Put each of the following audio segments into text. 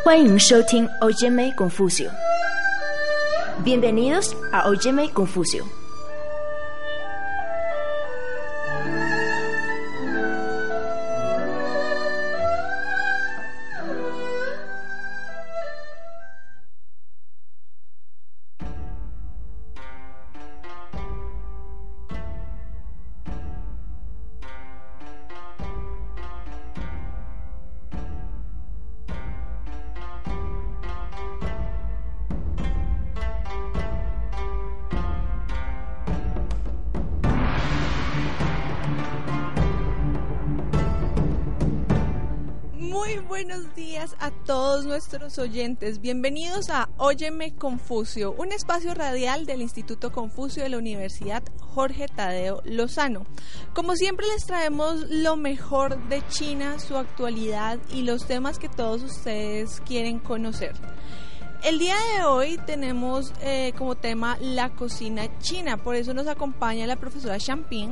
欢迎收听 Óyeme Confucio. Bienvenidos a Óyeme Confucio. Muy buenos días a todos nuestros oyentes. Bienvenidos a Óyeme Confucio, un espacio radial del Instituto Confucio de la Universidad Jorge Tadeo Lozano. Como siempre les traemos lo mejor de China, su actualidad y los temas que todos ustedes quieren conocer. El día de hoy tenemos como tema la cocina china, por eso nos acompaña la profesora Champing.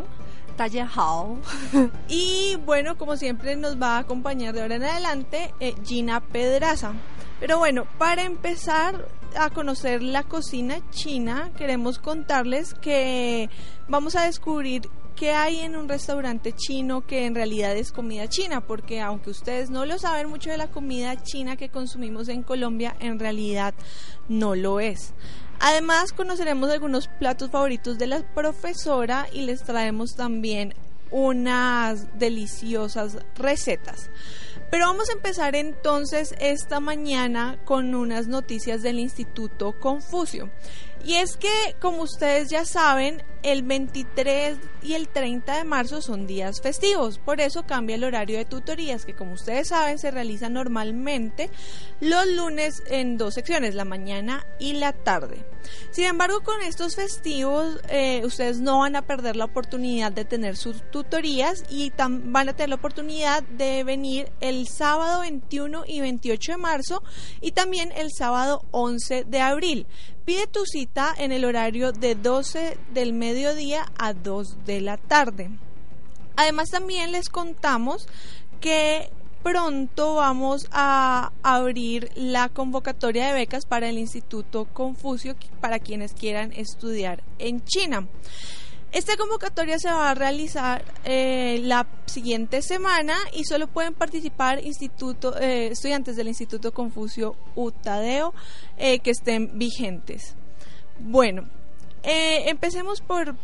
Y bueno, como siempre nos va a acompañar de ahora en adelante Gina Pedraza. Pero bueno, para empezar a conocer la cocina china, queremos contarles que vamos a descubrir qué hay en un restaurante chino que en realidad es comida china, porque aunque ustedes no lo saben, mucho de la comida china que consumimos en Colombia en realidad no lo es. Además, conoceremos algunos platos favoritos de la profesora y les traemos también unas deliciosas recetas. Pero vamos a empezar entonces esta mañana con unas noticias del Instituto Confucio. Y es que, como ustedes ya saben, el 23 y el 30 de marzo son días festivos. Por eso cambia el horario de tutorías, que como ustedes saben se realiza normalmente los lunes en dos secciones, la mañana y la tarde. Sin embargo, con estos festivos ustedes no van a perder la oportunidad de tener sus tutorías y van a tener la oportunidad de venir el sábado 21 y 28 de marzo y también el sábado 11 de abril. Pide tu cita en el horario de 12 del mediodía a 2 de la tarde. Además, también les contamos que pronto vamos a abrir la convocatoria de becas para el Instituto Confucio para quienes quieran estudiar en China. Esta convocatoria se va a realizar la siguiente semana y solo pueden participar estudiantes del Instituto Confucio Tadeo que estén vigentes. Bueno, empecemos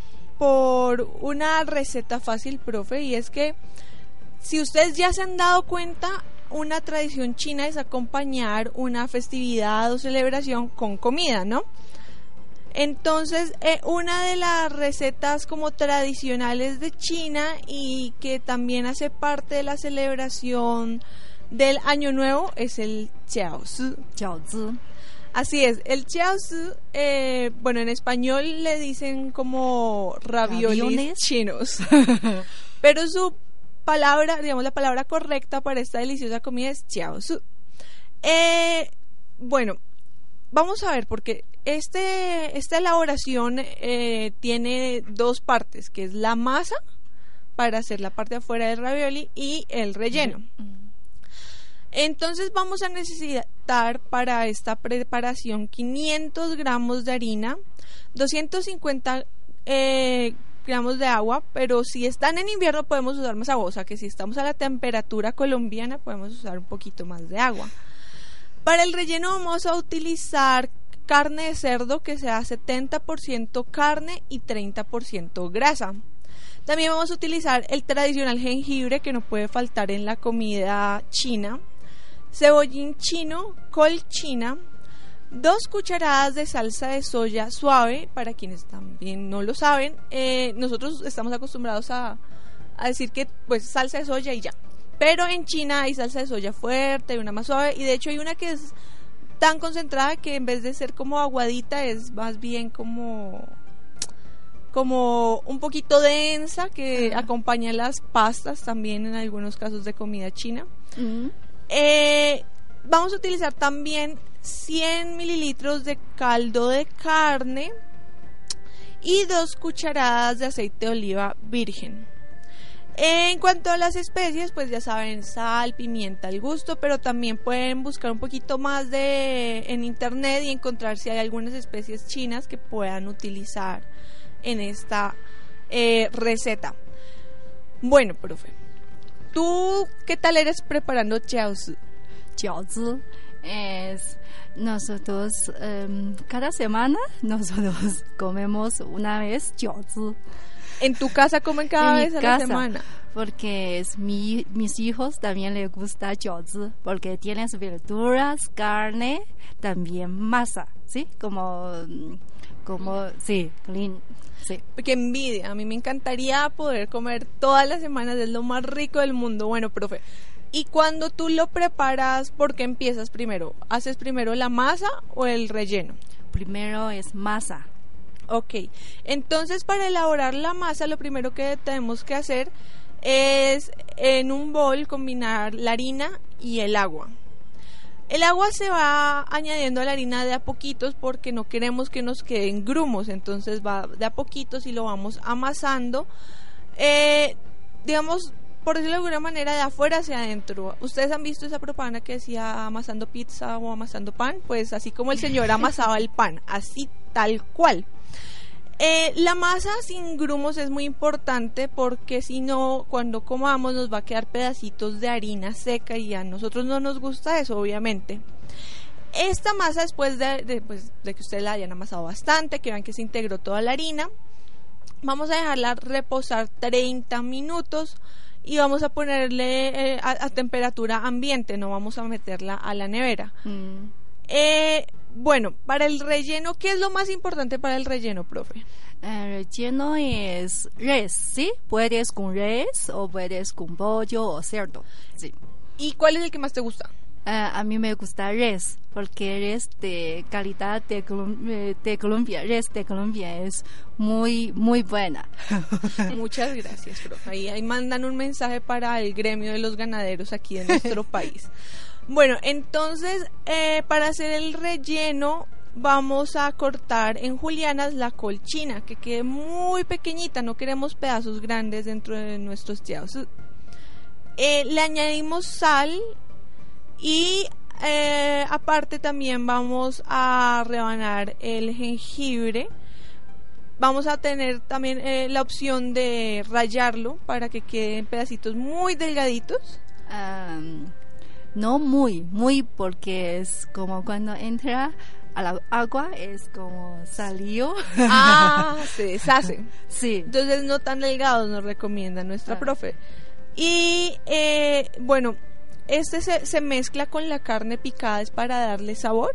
por una receta fácil, profe, y es que si ustedes ya se han dado cuenta, una tradición china es acompañar una festividad o celebración con comida, ¿no? Entonces, una de las recetas como tradicionales de China y que también hace parte de la celebración del Año Nuevo es el jiaozi. Así es, el jiaozi, bueno, en español le dicen como raviolis chinos, pero su palabra, digamos la palabra correcta para esta deliciosa comida es jiaozi. Bueno, vamos a ver, porque esta elaboración tiene dos partes, que es la masa para hacer la parte de afuera del ravioli y el relleno. Entonces vamos a necesitar para esta preparación 500 gramos de harina, 250 gramos de agua, pero si están en invierno podemos usar más agua, o sea que si estamos a la temperatura colombiana podemos usar un poquito más de agua. Para el relleno vamos a utilizar carne de cerdo que sea 70% carne y 30% grasa. También vamos a utilizar el tradicional jengibre que no puede faltar en la comida china, cebollín chino, col china, 2 cucharadas de salsa de soya suave, para quienes también no lo saben, nosotros estamos acostumbrados a decir que pues salsa de soya y ya. Pero en China hay salsa de soya fuerte y una más suave, y de hecho hay una que es tan concentrada que en vez de ser como aguadita es más bien como un poquito densa, que acompaña las pastas también en algunos casos de comida china. Vamos a utilizar también 100 mililitros de caldo de carne y 2 cucharadas de aceite de oliva virgen. En cuanto a las especies, pues ya saben, sal, pimienta al gusto, pero también pueden buscar un poquito más en internet y encontrar si hay algunas especies chinas que puedan utilizar en esta receta. Bueno, profe, ¿tú qué tal eres preparando jiaozi? Jiaozi es nosotros cada semana nosotros comemos una vez jiaozi. ¿En tu casa comen cada vez a la semana? Porque mis hijos también les gusta jiaozi, porque tienes verduras, carne, también masa, ¿sí? Como sí, clean, sí. Qué envidia, a mí me encantaría poder comer todas las semanas, es lo más rico del mundo. Bueno, profe, y cuando tú lo preparas, ¿por qué empiezas primero? ¿Haces primero la masa o el relleno? Primero es masa. Ok, entonces para elaborar la masa lo primero que tenemos que hacer es en un bol combinar la harina y el agua. El agua se va añadiendo a la harina de a poquitos porque no queremos que nos queden grumos, entonces va de a poquitos y lo vamos amasando, digamos, por decirlo de alguna manera, de afuera hacia adentro. ¿Ustedes han visto esa propaganda que decía amasando pizza o amasando pan? Pues así como el señor amasaba el pan, así tal cual. La masa sin grumos es muy importante porque si no, cuando comamos nos va a quedar pedacitos de harina seca y a nosotros no nos gusta eso, obviamente. Esta masa, después de que ustedes la hayan amasado bastante, que vean que se integró toda la harina, vamos a dejarla reposar 30 minutos y vamos a ponerle a temperatura ambiente, no vamos a meterla a la nevera. Bueno, para el relleno, ¿qué es lo más importante para el relleno, profe? El relleno es res, ¿sí? Puedes con res o puedes con pollo o cerdo, sí. ¿Y cuál es el que más te gusta? A mí me gusta res, porque res de calidad de Colombia, res de Colombia es muy, muy buena. Muchas gracias, profe. Ahí mandan un mensaje para el gremio de los ganaderos aquí en nuestro país. Bueno, entonces, para hacer el relleno vamos a cortar en julianas la col china, que quede muy pequeñita, no queremos pedazos grandes dentro de nuestros jiaozi. Le añadimos sal y aparte también vamos a rebanar el jengibre. Vamos a tener también la opción de rallarlo para que queden pedacitos muy delgaditos. No muy, porque es como cuando entra a la agua, es como salió. Se deshace. Sí. Entonces no tan delgados nos recomienda nuestra profe. Y bueno, se mezcla con la carne picada, ¿es para darle sabor?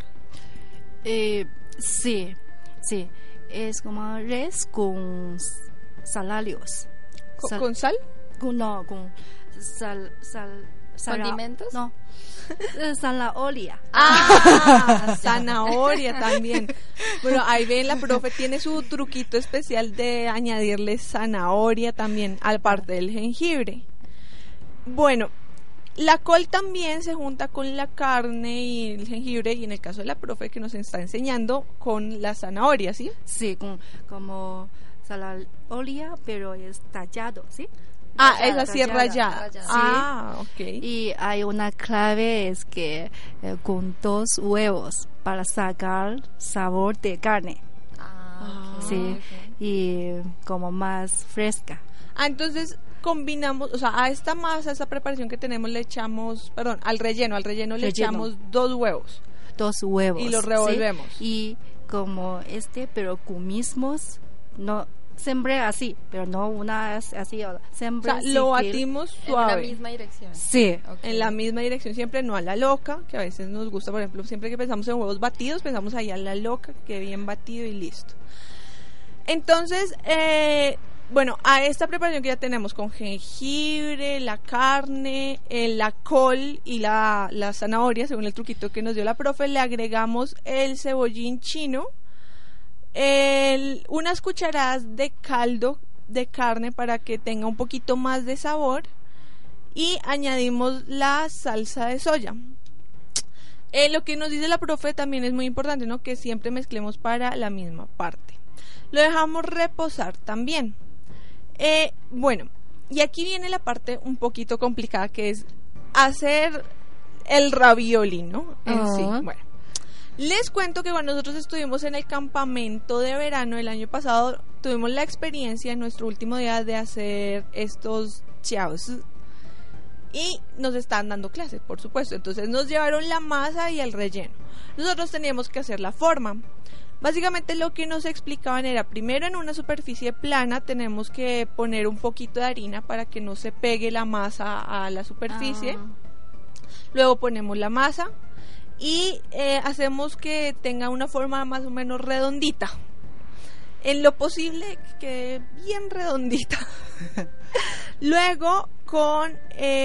Sí. Es como res con salarios. ¿Con sal? Con sal. ¿Condimentos? No. Zanahoria. Zanahoria también. Bueno, ahí ven, la profe tiene su truquito especial de añadirle zanahoria también, aparte del jengibre. Bueno, la col también se junta con la carne y el jengibre, y en el caso de la profe que nos está enseñando, con la zanahoria, ¿sí? Sí, como zanahoria, pero es tallado, ¿sí? Es así rallada. Sí. Ok. Y hay una clave, es que con 2 huevos para sacar sabor de carne. Sí, okay. Y como más fresca. Entonces combinamos, o sea, a esta masa, a esta preparación que tenemos le echamos, al relleno le echamos 2 huevos. 2 huevos. Y los revolvemos. ¿Sí? Y como pero con mismos, no, siempre así, pero no una así, siempre. O sea, lo batimos suave. En la misma dirección. Sí. Okay. En la misma dirección, siempre, no a la loca, que a veces nos gusta, por ejemplo, siempre que pensamos en huevos batidos, pensamos ahí a la loca, que quede bien batido y listo. Entonces, bueno, a esta preparación que ya tenemos con jengibre, la carne, la col y la zanahoria, según el truquito que nos dio la profe, le agregamos el cebollín chino, unas cucharadas de caldo de carne para que tenga un poquito más de sabor, y añadimos la salsa de soya. Lo que nos dice la profe también es muy importante, ¿no? Que siempre mezclemos para la misma parte. Lo dejamos reposar también. Bueno, y aquí viene la parte un poquito complicada, que es hacer el ravioli, ¿no? En sí. Bueno, les cuento que cuando nosotros estuvimos en el campamento de verano el año pasado, tuvimos la experiencia en nuestro último día de hacer estos chaos. Y nos están dando clases, por supuesto. Entonces nos llevaron la masa y el relleno. Nosotros teníamos que hacer la forma. Básicamente lo que nos explicaban era, primero en una superficie plana tenemos que poner un poquito de harina para que no se pegue la masa a la superficie. Luego ponemos la masa y hacemos que tenga una forma más o menos redondita. En lo posible que quede bien redondita. Luego con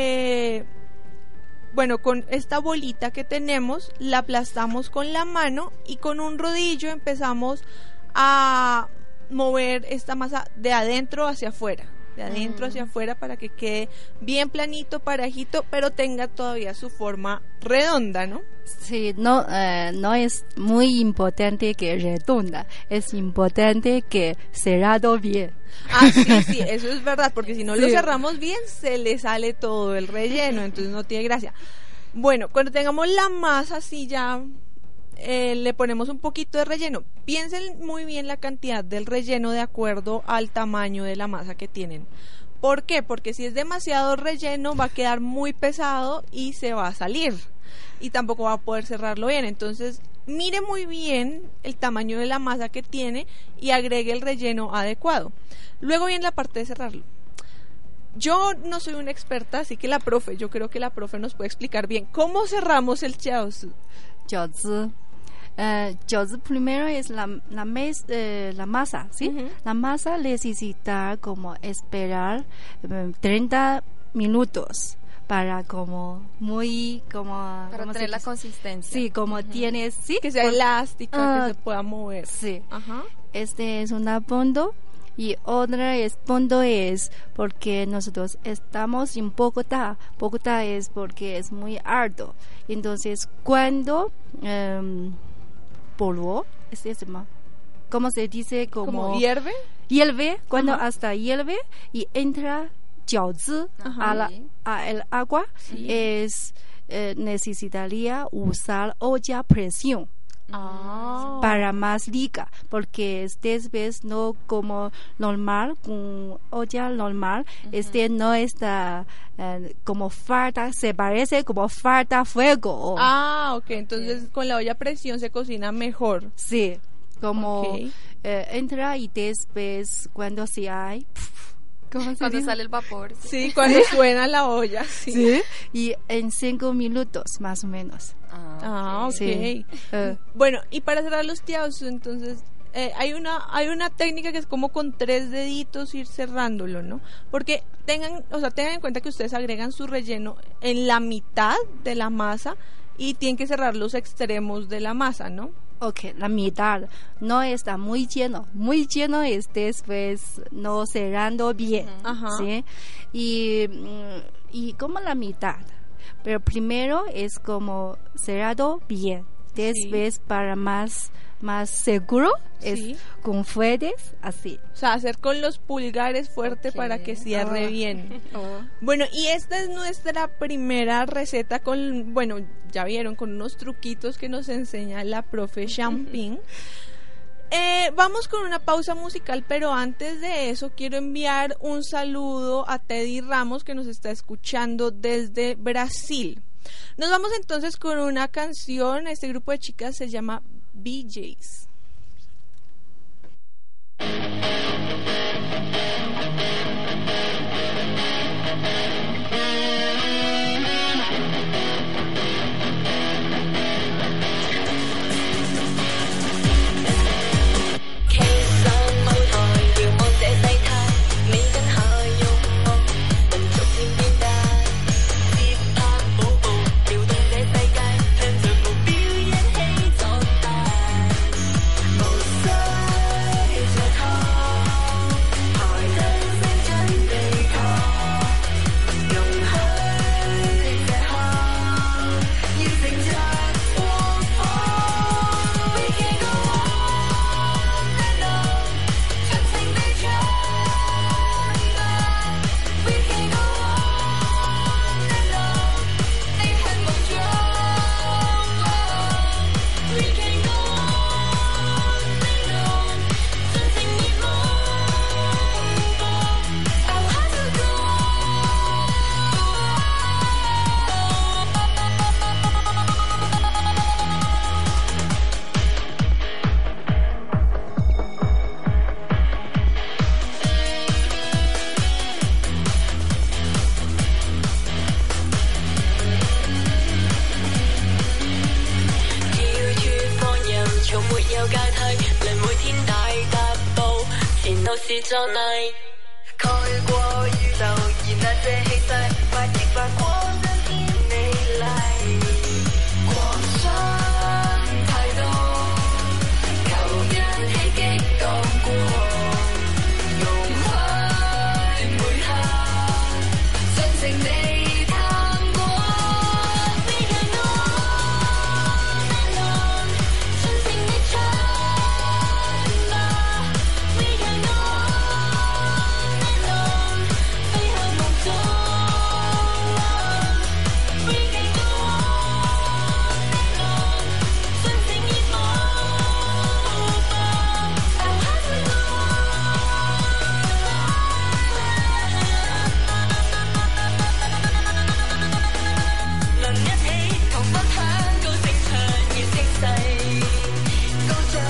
esta bolita que tenemos la aplastamos con la mano y con un rodillo empezamos a mover esta masa de adentro hacia afuera, para que quede bien planito, parejito, pero tenga todavía su forma redonda, ¿no? Sí, no es muy importante que redonda, es importante que cerrado bien. Sí, eso es verdad, porque si no lo cerramos bien, se le sale todo el relleno, entonces no tiene gracia. Bueno, cuando tengamos la masa así ya, le ponemos un poquito de relleno. Piensen muy bien la cantidad del relleno de acuerdo al tamaño de la masa que tienen. ¿Por qué? Porque si es demasiado relleno va a quedar muy pesado y se va a salir. Y tampoco va a poder cerrarlo bien. Entonces, mire muy bien el tamaño de la masa que tiene y agregue el relleno adecuado. Luego viene la parte de cerrarlo. Yo no soy una experta, así que yo creo que la profe nos puede explicar bien cómo cerramos el jiaozi. Jiaozi primero es la masa, ¿sí? Uh-huh. La masa necesita como esperar 30 minutos para para tener la consistencia. Sí, como tienes, sí, que sea elástica, que se pueda mover. Sí. Ajá. Este es un punto y otra punto es porque nosotros estamos en Bogotá. Bogotá es porque es muy alto. Entonces, cuando polvo, ¿cómo se dice? ¿Como hierve? Hierve, cuando hasta hierve y entra jiaozi a el agua, necesitaría usar olla a presión para más rica, porque vez no como normal, con olla normal, no está como falta, se parece como falta fuego. Ok, entonces con la olla a presión se cocina mejor. Sí, como entra y después cuando se hay... Cuando sale el vapor. Sí, cuando suena la olla. Sí. Y en 5 minutos más o menos. Ok. Sí. Bueno, y para cerrar los jiaozi, entonces hay una técnica que es como con 3 deditos ir cerrándolo, ¿no? Porque tengan en cuenta que ustedes agregan su relleno en la mitad de la masa y tienen que cerrar los extremos de la masa, ¿no? Ok, la mitad no está muy lleno es después no cerrando bien, ¿sí? Y como la mitad, pero primero es como cerrado bien, después para más seguro es con fuertes así. O sea, hacer con los pulgares fuerte para que cierre bien. Bueno, y esta es nuestra primera receta ya vieron, con unos truquitos que nos enseña la profe Champing. Vamos con una pausa musical, pero antes de eso quiero enviar un saludo a Teddy Ramos, que nos está escuchando desde Brasil. Nos vamos entonces con una canción. Este grupo de chicas se llama BJs. 是作泥，蓋過宇宙，然那這氣勢，快啲發光真見你嚟，光想太多，求一起激盪過，融去每刻，盡情地探過。We can go on and on，盡情地唱吧。We can go on and on，飛向夢中。We can go on and on，盡情熱舞吧。Our hearts will go on。能一起同分享高聲唱，要聲勢高漲。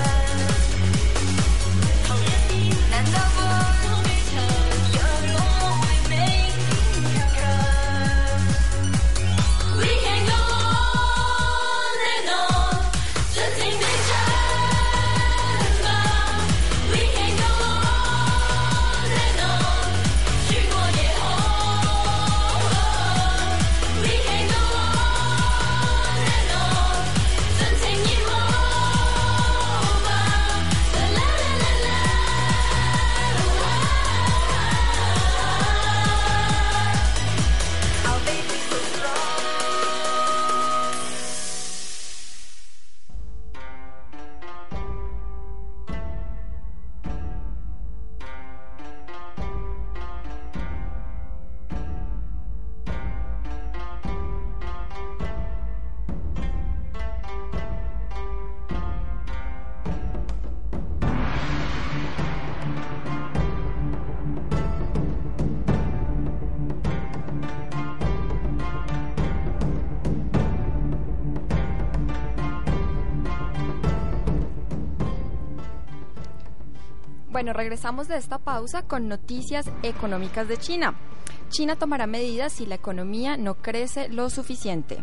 同一天難道會好悲長？讓我為你堅強。We can go on and on，盡情地唱吧。We can go on and on，穿過夜空。We can go on and on，盡情熱舞吧。啦啦啦啦啦。Our baby so strong。 Bueno, regresamos de esta pausa con noticias económicas de China. China tomará medidas si la economía no crece lo suficiente.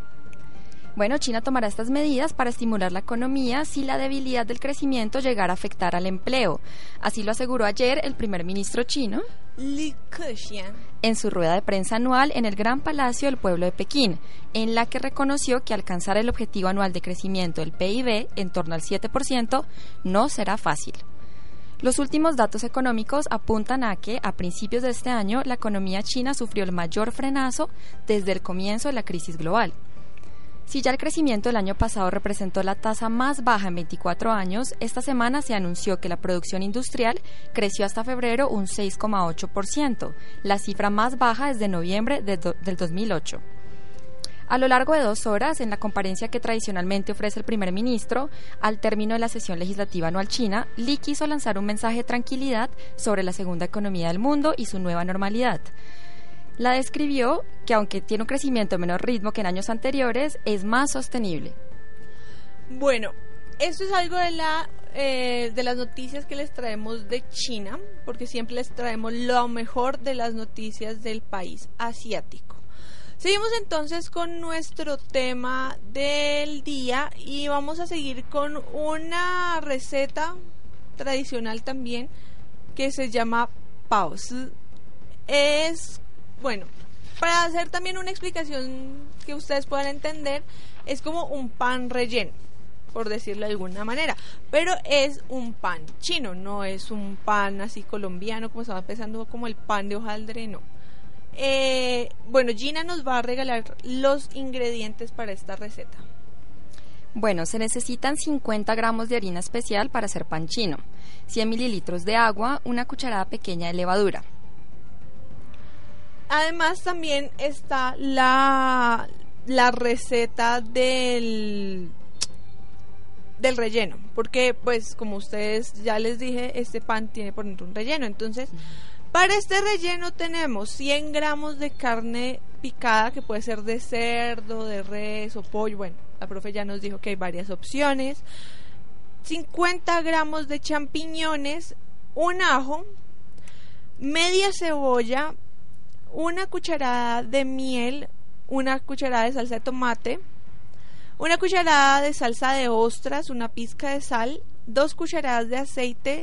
Bueno, China tomará estas medidas para estimular la economía si la debilidad del crecimiento llegara a afectar al empleo. Así lo aseguró ayer el primer ministro chino Li Keqiang. en su rueda de prensa anual en el Gran Palacio del Pueblo de Pekín, en la que reconoció que alcanzar el objetivo anual de crecimiento del PIB en torno al 7% no será fácil. Los últimos datos económicos apuntan a que, a principios de este año, la economía china sufrió el mayor frenazo desde el comienzo de la crisis global. Si ya el crecimiento del año pasado representó la tasa más baja en 24 años, esta semana se anunció que la producción industrial creció hasta febrero un 6,8%, la cifra más baja desde noviembre del 2008. A lo largo de 2 horas, en la comparecencia que tradicionalmente ofrece el primer ministro, al término de la sesión legislativa anual china, Li quiso lanzar un mensaje de tranquilidad sobre la segunda economía del mundo y su nueva normalidad. La describió que, aunque tiene un crecimiento a menor ritmo que en años anteriores, es más sostenible. Bueno, esto es algo de las noticias que les traemos de China, porque siempre les traemos lo mejor de las noticias del país asiático. Seguimos entonces con nuestro tema del día y vamos a seguir con una receta tradicional también que se llama paozi. Bueno, para hacer también una explicación que ustedes puedan entender, es como un pan relleno, por decirlo de alguna manera, pero es un pan chino, no es un pan así colombiano como estaba pensando, como el pan de hojaldre, no. Bueno, Gina nos va a regalar los ingredientes para esta receta. Bueno, se necesitan 50 gramos de harina especial para hacer pan chino, 100 mililitros de agua, una cucharada pequeña de levadura. Además también está la receta del relleno, porque pues como ustedes ya les dije, este pan tiene por dentro un relleno, entonces para este relleno tenemos 100 gramos de carne picada, que puede ser de cerdo, de res o pollo. Bueno, la profe ya nos dijo que hay varias opciones. 50 gramos de champiñones, un ajo, media cebolla, una cucharada de miel, una cucharada de salsa de tomate, una cucharada de salsa de ostras, una pizca de sal, 2 cucharadas de aceite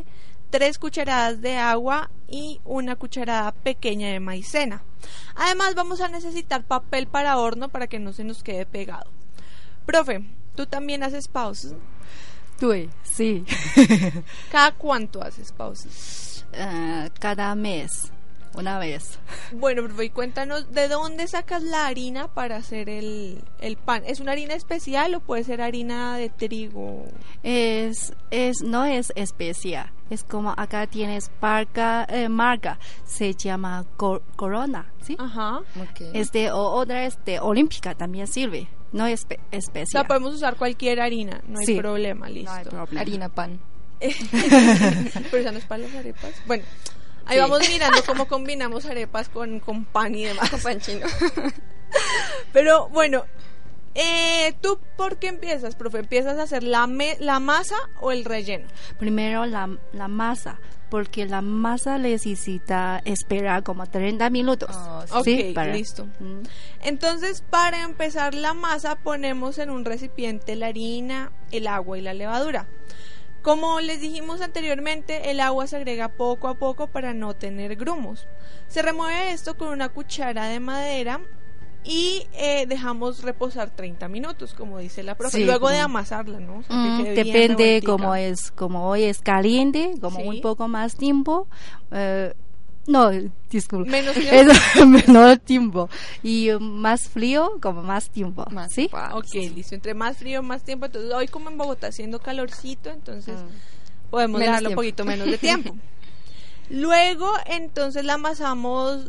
3 cucharadas de agua y 1 cucharada pequeña de maicena. Además vamos a necesitar papel para horno para que no se nos quede pegado. Profe, ¿tú también haces pausas? Sí. ¿Cada cuánto haces pausas? Cada mes, una vez. Bueno, profe, y cuéntanos, ¿de dónde sacas la harina para hacer el pan? ¿Es una harina especial o puede ser harina de trigo? No es especial. Es como acá tienes marca, se llama Corona, ¿sí? Ajá. Ok. Otra olímpica también sirve. No es O especial. sea, podemos usar cualquier harina, no hay Sí. problema, listo. No hay problema. Harina pan. Pero esa no es para las arepas. Bueno, ahí Sí. vamos mirando cómo combinamos arepas con pan y demás. Pan chino. Pero bueno, ¿tú por qué empiezas, profe? ¿Empiezas a hacer la masa o el relleno? Primero la masa, porque la masa necesita esperar como 30 minutos. Oh, sí. Ok, listo. Entonces, para empezar la masa, ponemos en un recipiente la harina, el agua y la levadura. Como les dijimos anteriormente, el agua se agrega poco a poco para no tener grumos. Se remueve esto con una cuchara de madera y dejamos reposar 30 minutos, como dice la profe. Sí, Luego de como- amasarla, ¿no? O sea, que quede bien Depende revueltica. como hoy es caliente, como Sí. un poco más tiempo. No, disculpe. Menos tiempo. Es menor tiempo. Y más frío, como más tiempo. Más ¿Sí? tiempo. Ok, listo. Entre más frío, más tiempo. Entonces, hoy como en Bogotá haciendo calorcito, entonces Mm. podemos Menos darle un tiempo. poquito menos de tiempo. Luego, entonces la amasamos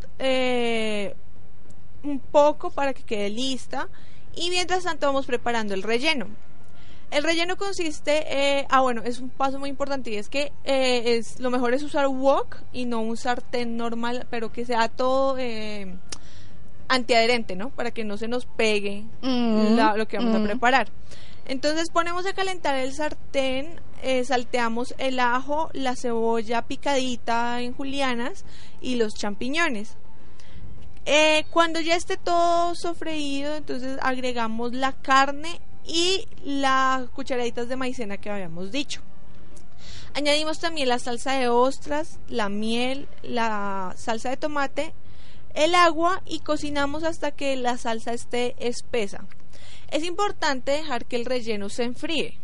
un poco para que quede lista. Y mientras tanto vamos preparando el relleno. El relleno consiste, bueno, es un paso muy importante y es que lo mejor es usar wok y no un sartén normal, pero que sea todo antiadherente, ¿no? Para que no se nos pegue lo que vamos a preparar. Entonces ponemos a calentar el sartén, salteamos el ajo, la cebolla picadita en julianas y los champiñones. Cuando ya esté todo sofreído, entonces agregamos la carne y las cucharaditas de maicena que habíamos dicho. Añadimos también la salsa de ostras, la miel, la salsa de tomate, el agua y cocinamos hasta que la salsa esté espesa. Es importante dejar que el relleno se enfríe.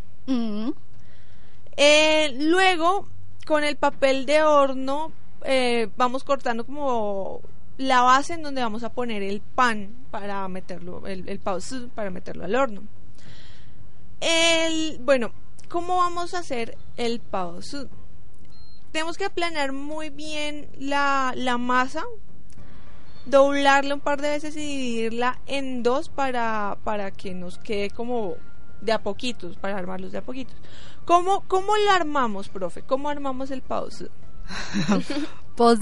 Luego, con el papel de horno, vamos cortando como la base en donde vamos a poner el pan para meterlo, el paosu, para meterlo al horno. Bueno, ¿cómo vamos a hacer el paosu? Tenemos que aplanar muy bien la masa, doblarla un par de veces y dividirla en dos para que nos quede como de a poquitos, para armarlos de a poquitos. ¿Cómo la armamos, profe? ¿Cómo armamos el paosu? Pues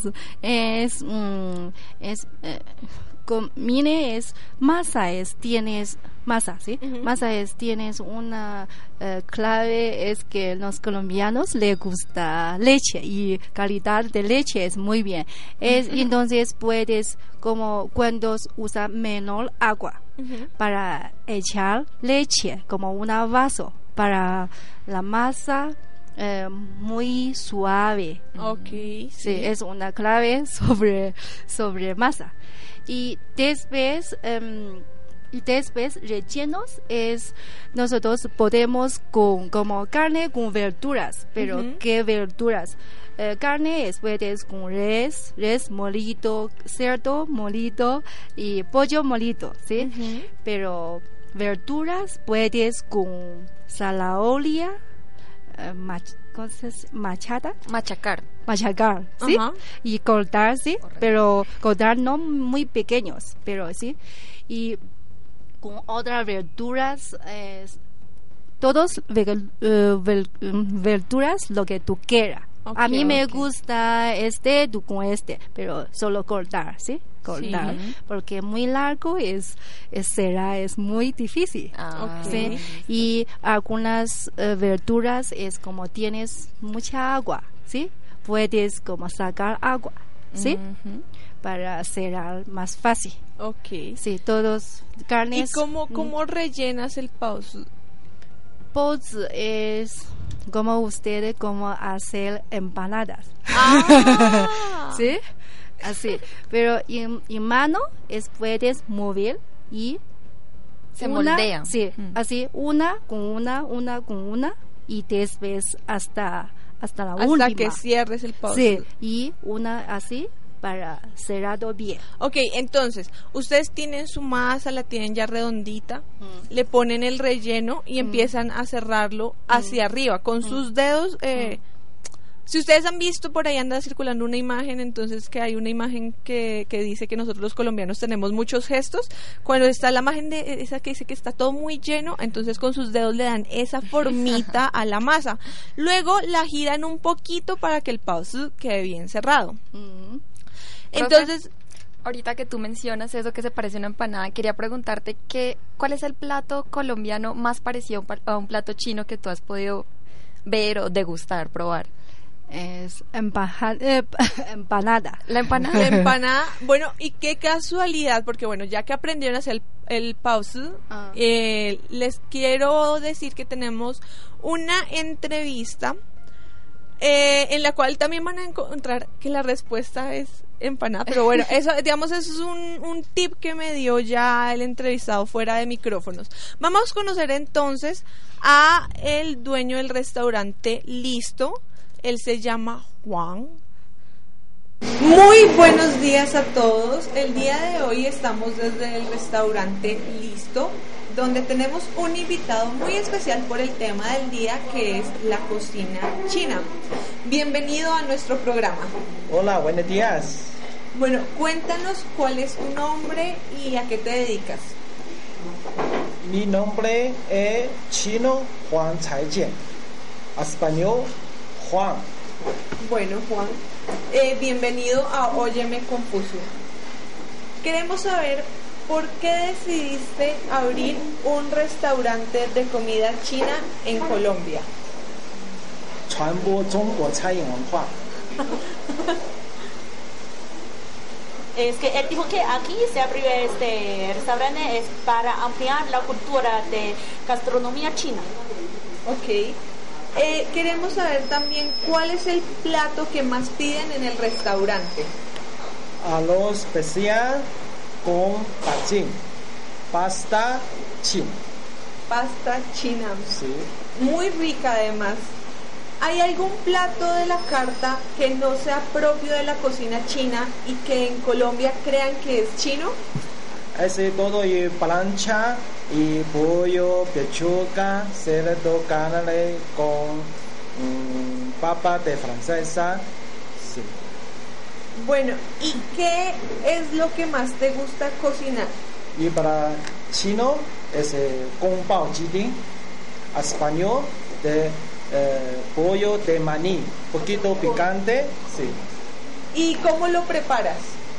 mire, tienes masa, ¿sí? Ujú. Masa tienes una clave, es que los colombianos les gusta leche y calidad de leche es muy bien. Entonces puedes, como cuando usa menor agua, Ujú. para echar leche, como un vaso, para la masa muy suave. Ok, Sí, es una clave sobre masa. Y después rellenos nosotros podemos como carne con verduras, pero Ujú. ¿qué verduras? Carne puedes con res molido, cerdo molido y pollo molido, ¿sí? Ujú. Pero verduras puedes con zanahoria, machacar, ¿sí? Ajá. Y cortar, ¿sí? Correcto. Pero cortar no muy pequeños, pero sí. Y con otras verduras, todos verduras lo que tú quieras. A Ok, mí me ok. gusta tú con pero solo cortar, ¿sí? Cortar, Sí. porque muy largo es muy difícil. Ah, Ok. ¿Sí? Y algunas verduras es como tienes mucha agua, ¿sí? Puedes como sacar agua, ¿sí? Ujú. Para hacer más fácil. Ok. Sí, todos ¿Y carnes. cómo rellenas el paosu? pozi es como ustedes como hacer empanadas. ¿Sí? Así. Pero en mano puedes mover y se moldea. Sí, así una con una y después hasta la última. Hasta que cierres el puzzle. Sí, y una así para cerrado bien. Ok, entonces, ustedes tienen su masa, la tienen ya redondita, le ponen el relleno y empiezan a cerrarlo hacia arriba con sus dedos. Si ustedes han visto, por ahí anda circulando una imagen, entonces que hay una imagen que dice que nosotros los colombianos tenemos muchos gestos. Cuando está la imagen de esa que dice que está todo muy lleno, entonces con sus dedos le dan esa formita a la masa. Luego la giran un poquito para que el puzzle quede bien cerrado. Entonces, ahorita que tú mencionas eso que se parece a una empanada, quería preguntarte ¿cuál es el plato colombiano más parecido a un plato chino que tú has podido ver o degustar, probar? Es empanada. La empanada. La empanada, bueno, y qué casualidad, porque bueno, ya que aprendieron a hacer el puzzle, les quiero decir que tenemos una entrevista en la cual también van a encontrar que la respuesta es empanada, pero bueno, eso es un tip que me dio ya el entrevistado fuera de micrófonos. Vamos a conocer entonces a el dueño del restaurante Listo. Él se llama Juan. Muy buenos días a todos. El día de hoy estamos desde el restaurante Listo, donde tenemos un invitado muy especial por el tema del día, que es la cocina china. Bienvenido a nuestro programa. Hola, buenos días. Bueno, cuéntanos cuál es tu nombre y a qué te dedicas. Mi nombre es chino Juan Caijian, español Juan. Bueno, Juan, bienvenido a Óyeme Confucio. Queremos saber por qué decidiste abrir un restaurante de comida china en Colombia. 传播中国餐饮文化。 Es que él dijo que aquí se abrió este restaurante es para ampliar la cultura de gastronomía china. Ok. Queremos saber también cuál es el plato que más piden en el restaurante. Arroz especial con pachín, pasta china. Pasta china. Sí. Muy rica además. ¿Hay algún plato de la carta que no sea propio de la cocina china y que en Colombia crean que es chino? Ese todo y plancha y pollo, pechuga, cerdo, carne con papa de francesa. Sí. Bueno, ¿y qué es lo que más te gusta cocinar? Y para chino es Gong Bao Jiding, español de pollo de maní, poquito picante, sí. ¿Y cómo lo preparas?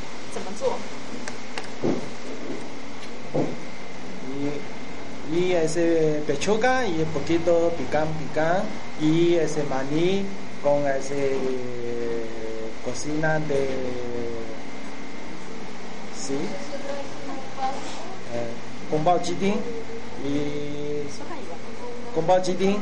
Y ese pechuga y un poquito picante y ese maní con ese cocina de sí Gong Bao Jiding y Gong Bao Jiding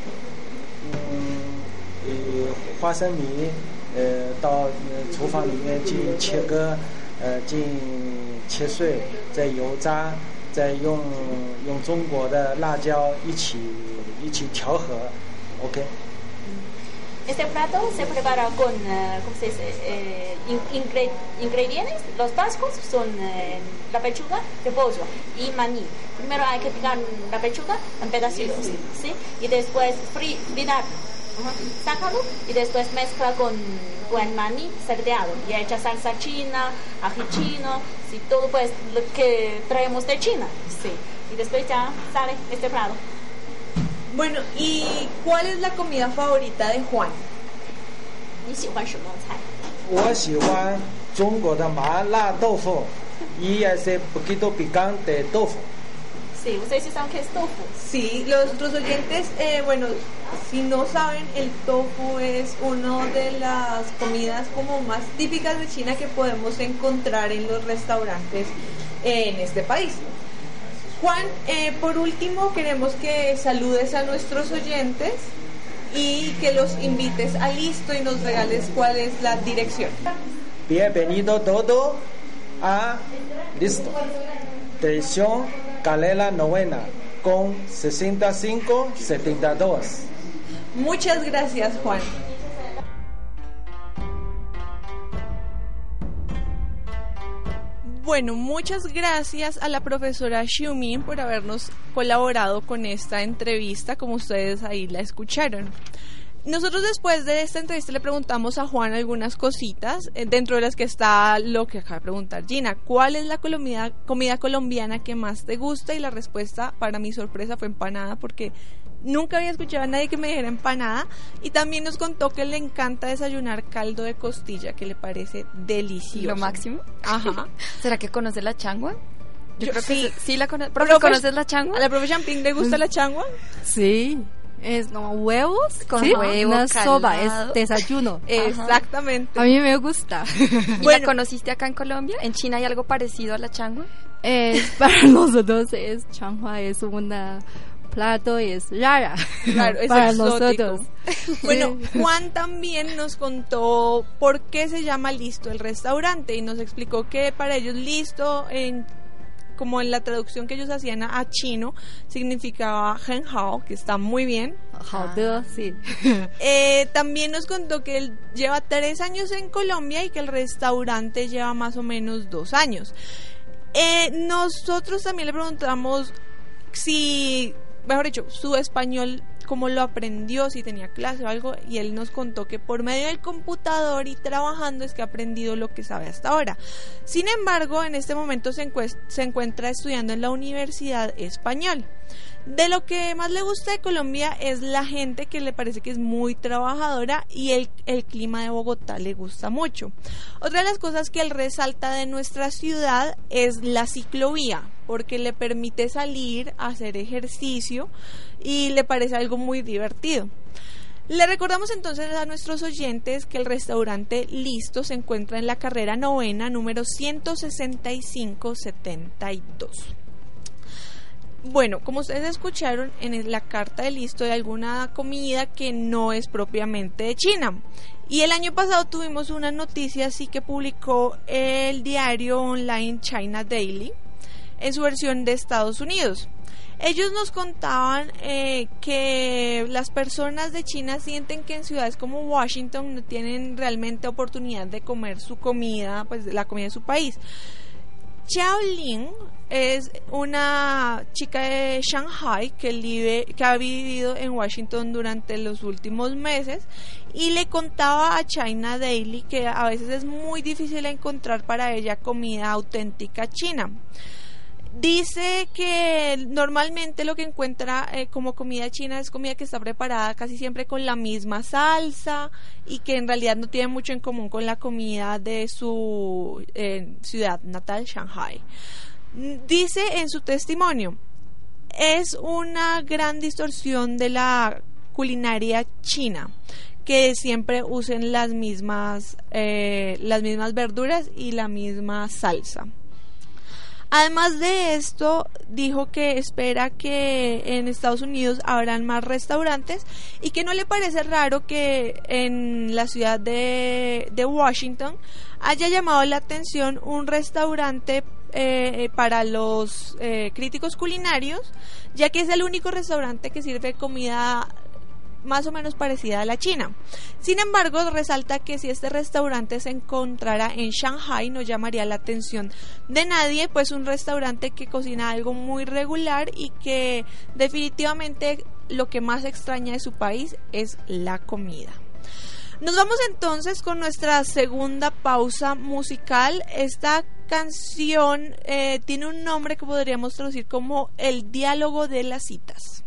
花生米到厨房里面进行切割进切碎再油炸再用中国的辣椒一起调和 OK Este plato se prepara con ¿cómo se dice? Ingredientes. Los básicos son la pechuga de pollo y maní. Primero hay que picar la pechuga en pedacitos, ¿sí? Y después fritar. Sácalo y después mezcla con el maní cerdeado y echa salsa china, ají chino, sí, todo pues lo que traemos de China, sí. Y después ya sale este plato. Bueno, ¿y cuál es la comida favorita de Juan? 你喜欢什么菜？ 我喜欢中国的麻辣豆腐y ese poquito picante de tofu. Sí, ustedes sí saben qué es tofu. Sí, los oyentes, bueno, si no saben, el tofu es una de las comidas como más típicas de China que podemos encontrar en los restaurantes en este país. Juan, por último queremos que saludes a nuestros oyentes y que los invites a Listo y nos regales cuál es la dirección. Bienvenido todo a Listo. Dirección Galera Novena con 6572. Muchas gracias, Juan. Bueno, muchas gracias a la profesora Xiumin por habernos colaborado con esta entrevista, como ustedes ahí la escucharon. Nosotros después de esta entrevista le preguntamos a Juan algunas cositas, dentro de las que está lo que acaba de preguntar Gina. ¿Cuál es la comida colombiana que más te gusta? Y la respuesta, para mi sorpresa, fue empanada, porque nunca había escuchado a nadie que me dijera empanada. Y también nos contó que le encanta desayunar caldo de costilla, que le parece delicioso. Lo máximo. Ajá. ¿Será que conoce la changua? Yo creo que sí la conoce. ¿Conoces la changua? ¿A la profe Champín le gusta la changua? Sí. Es como huevos con ¿sí? huevo, una calado. sopa, es desayuno. Exactamente. A mí me gusta. ¿Y la conociste acá en Colombia? ¿En China hay algo parecido a la changua? Para nosotros changhua es una plato, es rara. Claro, es para exótico. nosotros. Bueno, Juan también nos contó por qué se llama Listo el restaurante y nos explicó que para ellos Listo, como en la traducción que ellos hacían a chino, significaba Hen Hao, que está muy bien. Sí. También nos contó que él lleva 3 años en Colombia y que el restaurante lleva más o menos 2 años. Nosotros también le preguntamos si, mejor dicho, su español, cómo lo aprendió, si tenía clase o algo, y él nos contó que por medio del computador y trabajando es que ha aprendido lo que sabe hasta ahora. Sin embargo, en este momento se encuentra estudiando en la Universidad Español. De lo que más le gusta de Colombia es la gente, que le parece que es muy trabajadora, y el clima de Bogotá le gusta mucho. Otra de las cosas que él resalta de nuestra ciudad es la ciclovía, porque le permite salir a hacer ejercicio y le parece algo muy divertido. Le recordamos entonces a nuestros oyentes que el restaurante Listo se encuentra en la carrera novena, número 16572. Bueno, como ustedes escucharon, en la carta de Listo hay alguna comida que no es propiamente de China. Y el año pasado tuvimos una noticia así que publicó el diario online China Daily en su versión de Estados Unidos. Ellos nos contaban que las personas de China sienten que en ciudades como Washington no tienen realmente oportunidad de comer su comida, pues la comida de su país. Xiao Ling es una chica de Shanghai que ha vivido en Washington durante los últimos meses, y le contaba a China Daily que a veces es muy difícil encontrar para ella comida auténtica china. Dice que normalmente lo que encuentra como comida china es comida que está preparada casi siempre con la misma salsa y que en realidad no tiene mucho en común con la comida de su ciudad natal, Shanghai. Dice en su testimonio: es una gran distorsión de la culinaria china que siempre usen las mismas verduras y la misma salsa. Además de esto, dijo que espera que en Estados Unidos habrán más restaurantes y que no le parece raro que en la ciudad de Washington haya llamado la atención un restaurante para los críticos culinarios, ya que es el único restaurante que sirve comida más o menos parecida a la china. Sin embargo, resalta que si este restaurante se encontrara en Shanghai no llamaría la atención de nadie, pues un restaurante que cocina algo muy regular y que definitivamente lo que más extraña de su país es la comida. Nos vamos entonces con nuestra segunda pausa musical. Esta canción tiene un nombre que podríamos traducir como El diálogo de las citas.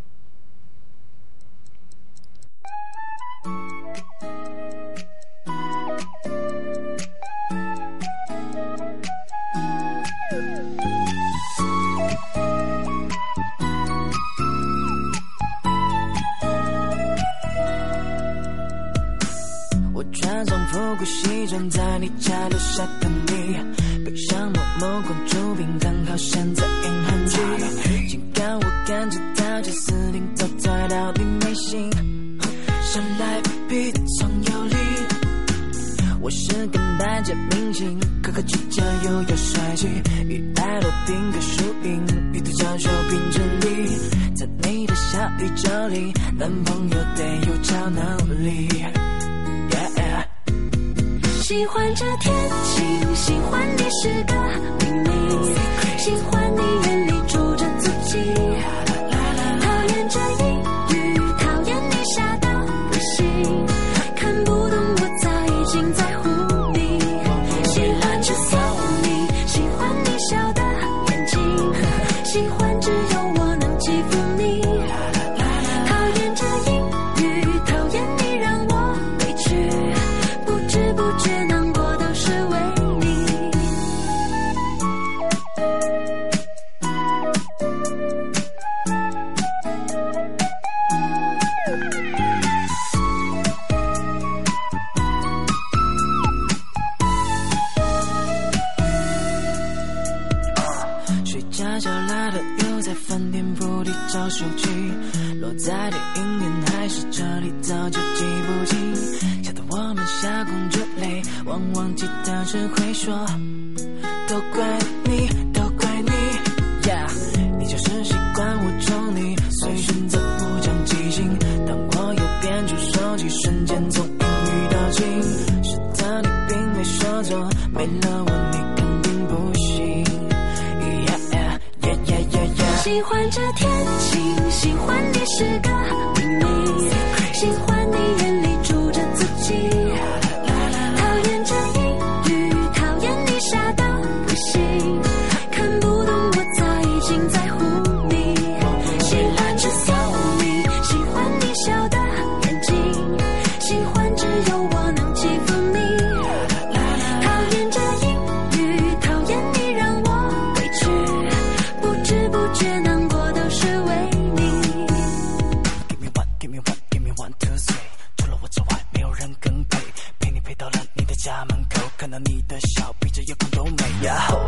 复古西装在你家留下的你，冰箱某某公主病刚好现在银行机， 是跟大家明星，可可指甲油要帅气，与爱多拼个输赢，与独角兽拼真理，在你的小宇宙里，男朋友得有超能力。 喜欢这天晴，喜欢你是个秘密，喜欢你眼里住着自己，讨厌这阴雨，讨厌你傻到不行，看不懂我早已经在乎你。喜欢这笑你，喜欢你笑的眼睛，喜欢只有我能欺负你，讨厌这阴雨，讨厌你让我委屈，不知不觉找手机落在电影院还是这里早就记不清，吓得我们下公主泪，忘记当时会说都怪你都怪你 yeah， 你就是习惯我宠你，所以选择不讲记性，当我又变出手机，瞬间从阴雨到晴，是的你并没说错，没了我你肯定不行 yeah， 喜欢这天晴，喜欢你是个秘密，喜欢你眼里住着自己，讨厌这阴雨，讨厌你傻到不行，看不懂我早已经在乎你。喜欢这笑你，喜欢你笑的眼睛，喜欢只有我能欺负你，讨厌这阴雨，讨厌你让我委屈，不知不觉难过都是为你。 Give me one, 2, 3， 除了我之外没有人更配，陪你陪到了你的家门口，看到你的笑比这夜空都美。Yahoo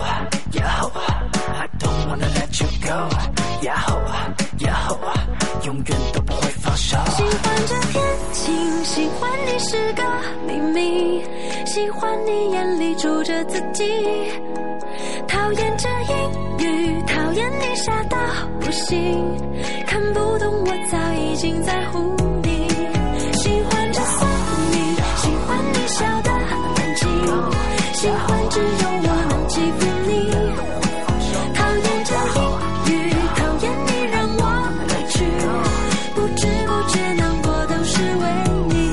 I don't wanna let you go。Yahoo 永远都不会放手。 喜欢这天晴，喜欢你是个秘密，喜欢你眼里住着自己，讨厌这阴雨，讨厌你傻到不行，看不懂我早已经在乎你。喜欢这笑你，喜欢你笑的眼睛，喜欢只有我能欺负你，讨厌这阴雨，讨厌你让我委屈，不知不觉难过都是为你。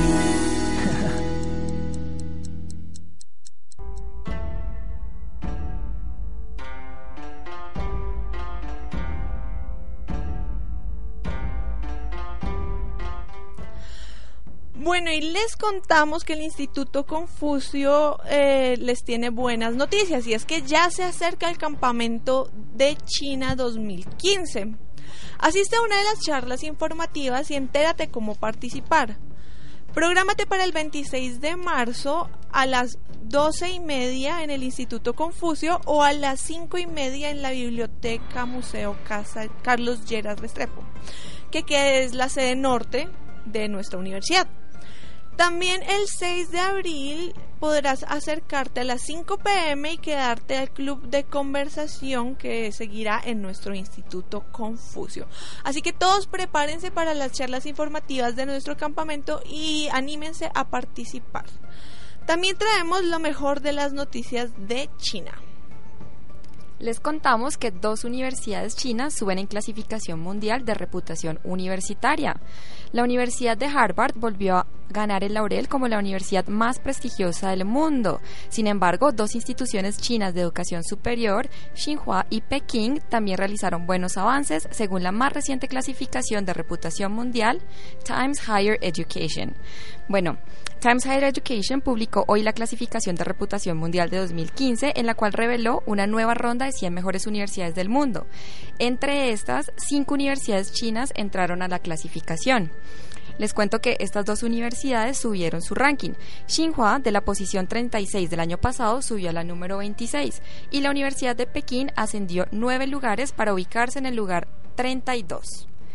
Bueno, y les contamos que el Instituto Confucio les tiene buenas noticias, y es que ya se acerca el campamento de China 2015. Asiste a una de las charlas informativas y entérate cómo participar. Prográmate para el 26 de marzo a las 12:30 en el Instituto Confucio o a las 5:30 en la Biblioteca Museo Casa Carlos Lleras Restrepo, que es la sede norte de nuestra universidad. También el 6 de abril podrás acercarte a las 5 p.m. y quedarte al club de conversación que seguirá en nuestro Instituto Confucio. Así que todos prepárense para las charlas informativas de nuestro campamento y anímense a participar. También traemos lo mejor de las noticias de China. Les contamos que 2 universidades chinas suben en clasificación mundial de reputación universitaria. La Universidad de Harvard volvió a ganar el laurel como la universidad más prestigiosa del mundo. Sin embargo, 2 instituciones chinas de educación superior, Tsinghua y Pekín, también realizaron buenos avances según la más reciente clasificación de reputación mundial, Times Higher Education. Bueno, Times Higher Education publicó hoy la clasificación de reputación mundial de 2015, en la cual reveló una nueva ronda de 100 mejores universidades del mundo. Entre estas, 5 universidades chinas entraron a la clasificación. Les cuento que estas 2 universidades subieron su ranking. Tsinghua, de la posición 36 del año pasado, subió a la número 26, y la Universidad de Pekín ascendió 9 lugares para ubicarse en el lugar 32.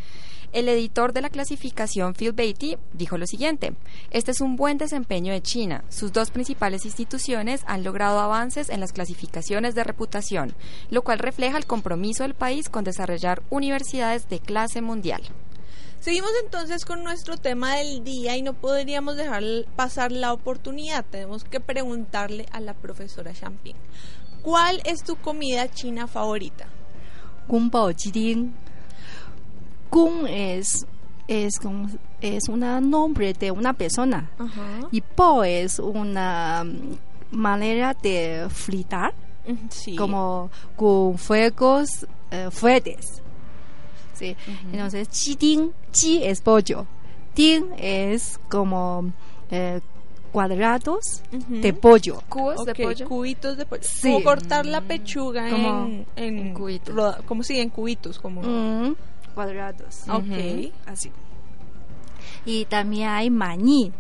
El editor de la clasificación, Phil Beatty, dijo lo siguiente: este es un buen desempeño de China. Sus dos principales instituciones han logrado avances en las clasificaciones de reputación, lo cual refleja el compromiso del país con desarrollar universidades de clase mundial. Seguimos entonces con nuestro tema del día y no podríamos dejar pasar la oportunidad. Tenemos que preguntarle a la profesora Champing: ¿cuál es tu comida china favorita? Kung Bao Ji Ding. Kung es un nombre de una persona. Ajá. Y Bao es una manera de fritar, Sí. como con fuegos fuertes. Sí. Entonces, Ji Ding, Ji es pollo, Ding es como cuadrados de pollo. ¿Cubos de Ok, pollo? cubitos de pollo. Sí. Como cortar la pechuga Como en cubitos. como sí, en cubitos, como. Cuadrados. Ok. Así. Y también hay maní.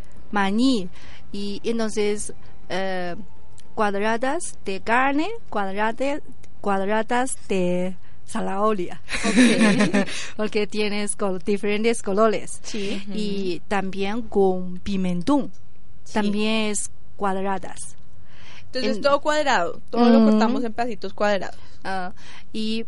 Y entonces cuadradas de carne, cuadradas de zanahoria. Porque tienes diferentes colores. Sí. Y también con pimentón. Sí. También es cuadradas. Entonces todo cuadrado, todo lo cortamos en pedacitos cuadrados. Y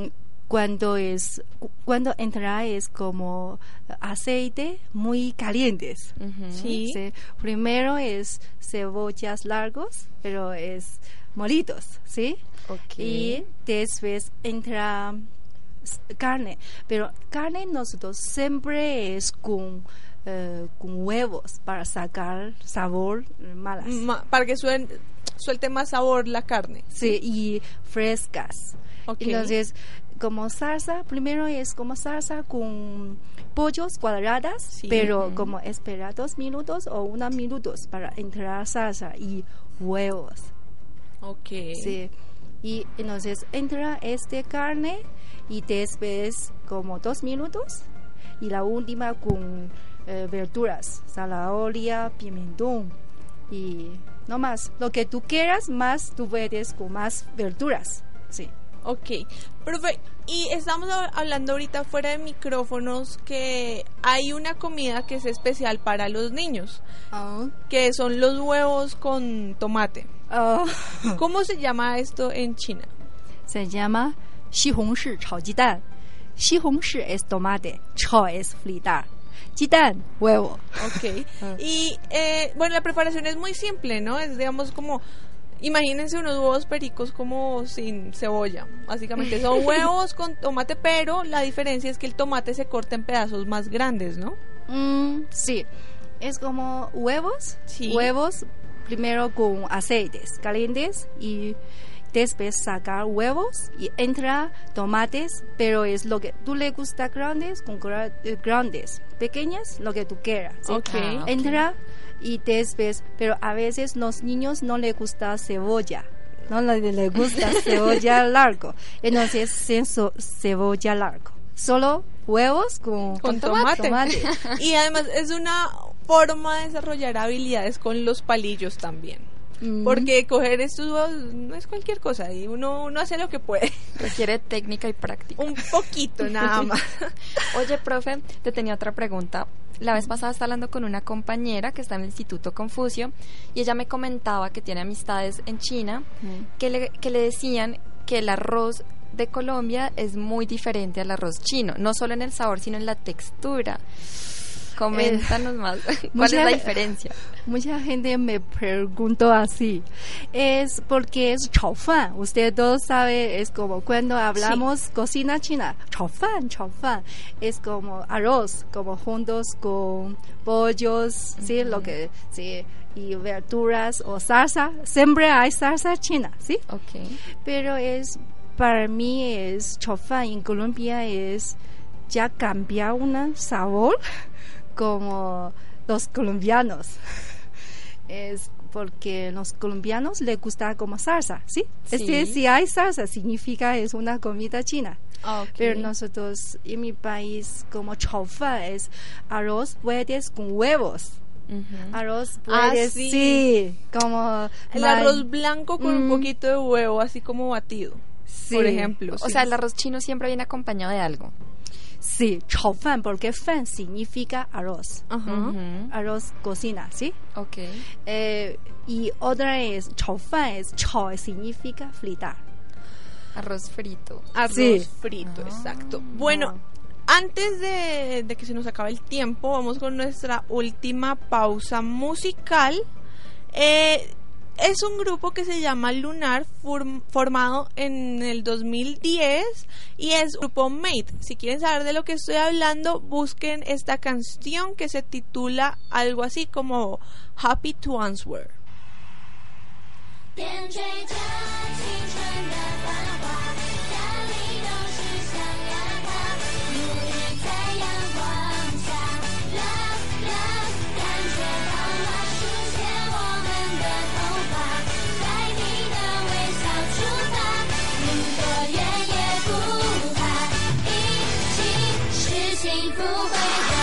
cuando entra es como aceite muy calientes. Sí. Sí. Primero es cebollas largos, pero es molidos, ¿sí? Okay. Y después entra carne, pero carne nosotros siempre es con huevos para sacar sabor malas. Para que suelte más sabor la carne. Sí, y frescas. Ok. Entonces, como salsa, primero es como salsa con pollos cuadradas, Sí. pero como espera 2 minutos o 1 minuto para entrar salsa y huevos. Ok. Sí. Y entonces entra carne y después como 2 minutos y la última con verduras, zanahoria, pimentón y no más. Lo que tú quieras más, tú puedes con más verduras. Sí. Ok, profe, y estamos hablando ahorita fuera de micrófonos que hay una comida que es especial para los niños, que son los huevos con tomate. ¿Cómo se llama esto en China? Se llama 西红柿炒鸡蛋. 西红柿 es tomate, 炒 es fritar, 鸡蛋 huevo. Ok, y bueno, la preparación es muy simple, ¿no? Es digamos como... Imagínense unos huevos pericos como sin cebolla. Básicamente son huevos con tomate, pero la diferencia es que el tomate se corta en pedazos más grandes, ¿no? Sí, es como huevos. Sí. Huevos primero con aceites calientes y después sacar huevos y entra tomates, pero es lo que tú le gusta grandes con grandes, pequeñas lo que tú quieras. ¿sí? Ok. Entra y después, pero a veces los niños no les gusta cebolla, no le gusta cebolla largo, entonces cebolla largo, solo huevos con tomate. tomate. Y además es una forma de desarrollar habilidades con los palillos también. Porque coger estos huevos no es cualquier cosa y uno hace lo que puede. Requiere técnica y práctica. Un poquito nada más. Oye, profe, te tenía otra pregunta. La vez pasada estaba hablando con una compañera que está en el Instituto Confucio y ella me comentaba que tiene amistades en China que le decían que el arroz de Colombia es muy diferente al arroz chino, no solo en el sabor, sino en la textura. Coméntanos más, ¿cuál es la diferencia? Mucha gente me preguntó así. Es porque es 炒饭. Usted todos sabe, es como cuando hablamos cocina china. 炒饭. Es como arroz, como juntos con pollos, ¿sí? Lo que, sí, y verduras o salsa. Siempre hay salsa china, ¿sí? Okay. Pero para mí es 炒饭 en Colombia es ya cambia un sabor como los colombianos. Es porque los colombianos les gusta como salsa, ¿sí? Sí. Si hay salsa significa es una comida china. Okay. Pero nosotros en mi país como 炒饭 es arroz verdes con huevos. Arroz verdes, sí. sí, como El arroz blanco con un poquito de huevo, así como batido. Sí. por ejemplo. O sea, el arroz chino siempre viene acompañado de algo. Sí, 炒饭 porque fan significa arroz. Ajá. Ujú. Arroz cocina, ¿sí? Ok. Y otra es 炒饭 es 炒 significa fritar. Arroz frito. Arroz Sí. frito, exacto. Bueno, antes de que se nos acabe el tiempo, vamos con nuestra última pausa musical. Es un grupo que se llama Lunar, formado en el 2010 y es un grupo Made. Si quieren saber de lo que estoy hablando, busquen esta canción que se titula algo así como Happy to Answer. 点缀着青春的繁华，哪里都是象牙塔，沐浴在阳光下。Love love， 感觉到了，书写我们的童话，在你的微笑出发，路多远也不怕，一起是幸福回答。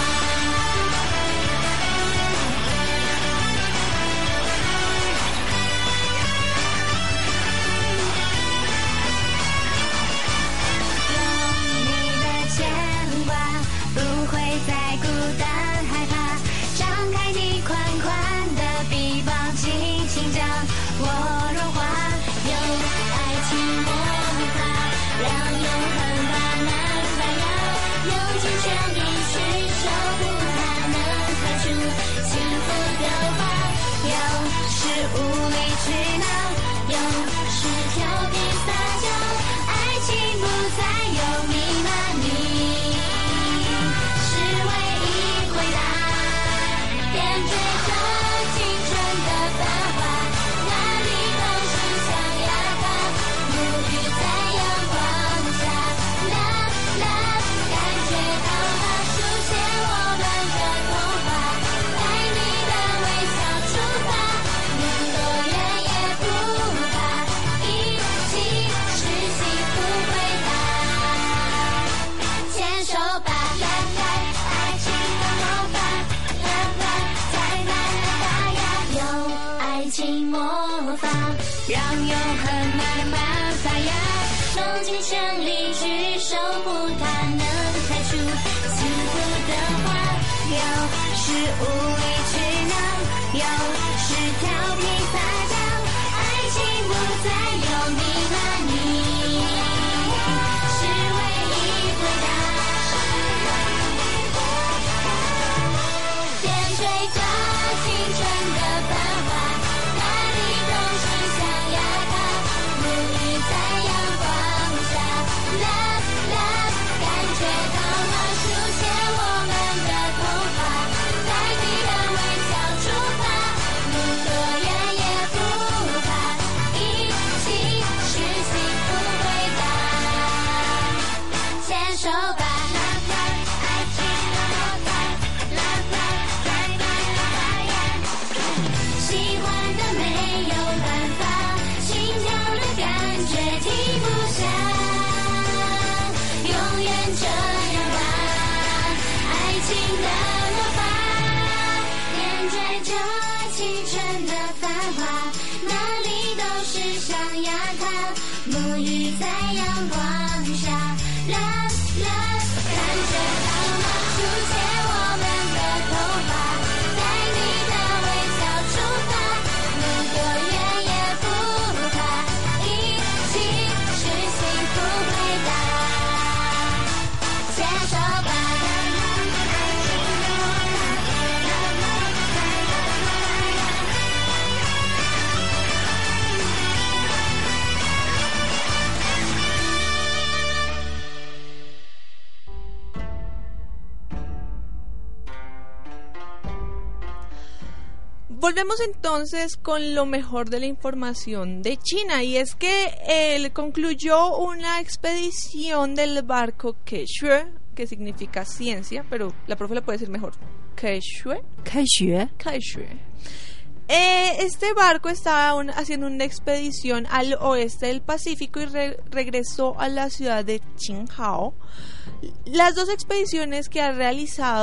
不会再孤单害怕，张开你宽宽的臂膀，轻轻将我融化，用爱情魔法，让永恒它能发芽，用尽全力去守护它，能开出幸福的花，有时无理取闹，有时调皮撒娇，爱情不再有密码，你点缀着青春的繁华，哪里都是象牙塔，沐浴在阳光下。Love love， 感觉到它书写我们的童话，在你的微笑出发，路多远也不怕，一起是幸福回答。牵手吧，来来，爱情的魔法。爱情魔法，让永恒慢慢发芽，用尽全力去守护它，能开出幸福的花，有时无理取闹，有时调皮撒娇，爱情不再有密码，你是唯一回答。点缀着青春的繁华，哪里都是象牙塔，沐浴在阳光下。Love love， 感觉到了，书写我们的童话，在你的微笑出发，路多远也不怕，一起是幸福回答。牵手吧。喜欢的没有办法，心跳的感觉停不下，永远这样吧，爱情的魔法，点缀着青春的繁华，哪里都是象牙塔，沐浴在阳光下。Love love， 感觉到了，书写我们的童话，在你的微笑出发，路多远也不怕，一起是幸福回答。牵手吧，爱情的魔法， Volvemos entonces con lo mejor de la información de China, y es que él concluyó una expedición del barco Keshue, que significa ciencia, pero la profe le puede decir mejor. Keshue. 开学 Keshue. Este barco estaba haciendo una expedición al oeste del Pacífico y regresó a la ciudad de Qinghao. Las dos expediciones que ha realizado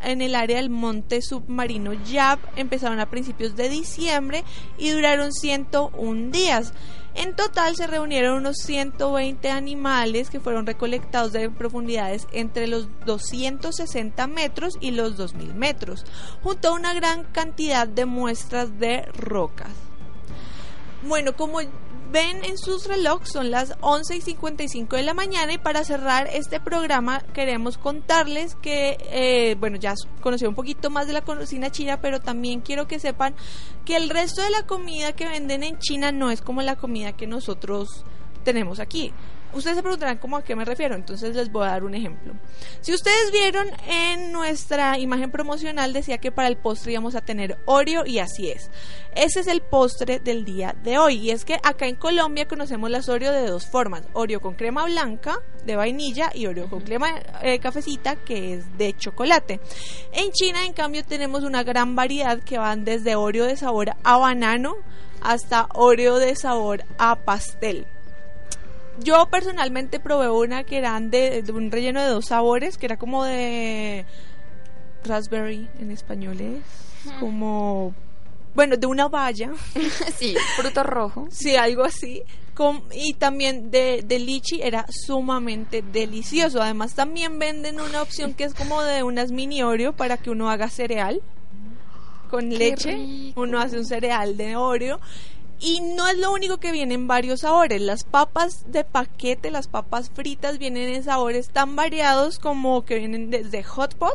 en el área del monte submarino Yap. Empezaron a principios de diciembre y duraron 101 días. En total se reunieron unos 120 animales que fueron recolectados de profundidades entre los 260 metros y los 2000 metros, junto a una gran cantidad de muestras de rocas. Bueno, como ven en sus relojes, son las 11:55 de la mañana, y para cerrar este programa queremos contarles que, ya conocieron un poquito más de la cocina china, pero también quiero que sepan que el resto de la comida que venden en China no es como la comida que nosotros tenemos aquí. Ustedes se preguntarán cómo a qué me refiero, entonces les voy a dar un ejemplo. Si ustedes vieron en nuestra imagen promocional, decía que para el postre íbamos a tener Oreo, y así es. Ese es el postre del día de hoy, y es que acá en Colombia conocemos las Oreo de dos formas: Oreo con crema blanca de vainilla y Oreo con crema cafecita, que es de chocolate. En China, en cambio, tenemos una gran variedad que van desde Oreo de sabor a banano hasta Oreo de sabor a pastel. Yo personalmente probé una que eran de un relleno de 2 sabores, que era como de raspberry, en español es como, de una baya. Sí, fruto rojo. Sí, algo así. Y también de lichi, era sumamente delicioso. Además también venden una opción que es como de unas mini Oreo para que uno haga cereal con leche. Rico. Uno hace un cereal de Oreo. Y no es lo único que vienen varios sabores. Las papas de paquete, las papas fritas, vienen en sabores tan variados como que vienen desde hot pot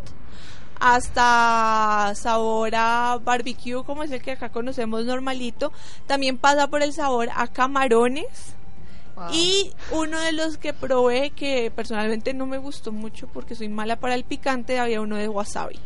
hasta sabor a barbecue, como es el que acá conocemos normalito. También pasa por el sabor a camarones. Wow. Y uno de los que probé, que personalmente no me gustó mucho porque soy mala para el picante, había uno de wasabi.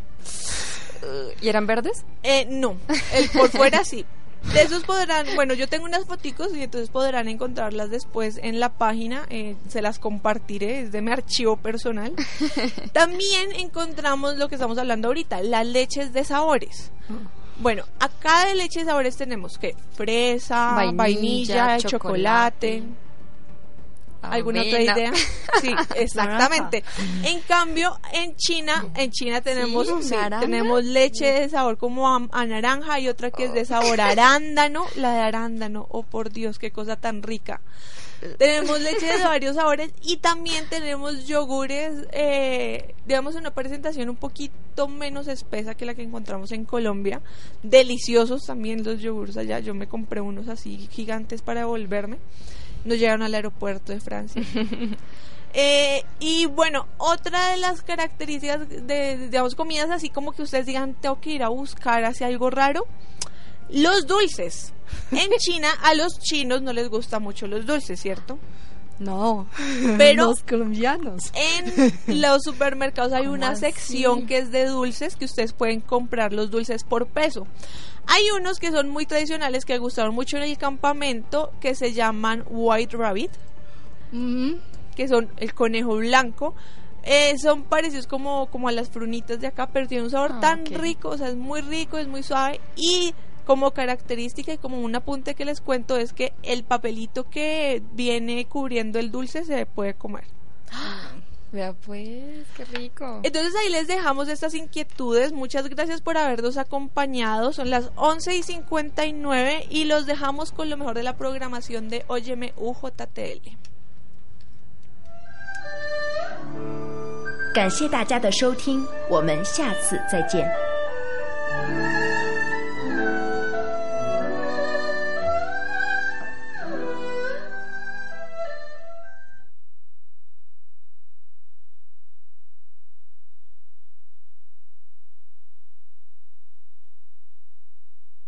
¿Y eran verdes? No, el por fuera sí. De esos podrán, yo tengo unas foticos y entonces podrán encontrarlas después en la página, se las compartiré, es de mi archivo personal. También encontramos lo que estamos hablando ahorita, las leches de sabores. Bueno, acá de leche de sabores tenemos que fresa, vainilla, chocolate. ¿Alguna otra idea? Sí, exactamente. En cambio, en China tenemos tenemos leche de sabor como a naranja, y otra que es de sabor a arándano. La de arándano, oh por Dios, qué cosa tan rica. Tenemos leche de varios sabores, y también tenemos yogures, digamos, una presentación un poquito menos espesa que la que encontramos en Colombia. Deliciosos también los yogures allá. Yo me compré unos así gigantes para devolverme. Nos llegaron al aeropuerto de Francia. Y otra de las características de, digamos, comidas así como que ustedes digan, tengo que ir a buscar hacia algo raro, los dulces. En China a los chinos no les gusta mucho los dulces, ¿cierto? No, pero los colombianos. En los supermercados hay una sección que es de dulces, que ustedes pueden comprar los dulces por peso. Hay unos que son muy tradicionales, que me gustaron mucho en el campamento, que se llaman White Rabbit, que son el conejo blanco. Son parecidos como a las frunitas de acá, pero tienen un sabor tan rico, o sea, es muy rico, es muy suave. Y como característica y como un apunte que les cuento, es que el papelito que viene cubriendo el dulce se puede comer. Vea pues, qué rico. Entonces ahí les dejamos estas inquietudes. Muchas gracias por habernos acompañado. Son las 11:59 y los dejamos con lo mejor de la programación de Óyeme UJTL. 感谢大家的收听，我们下次再见。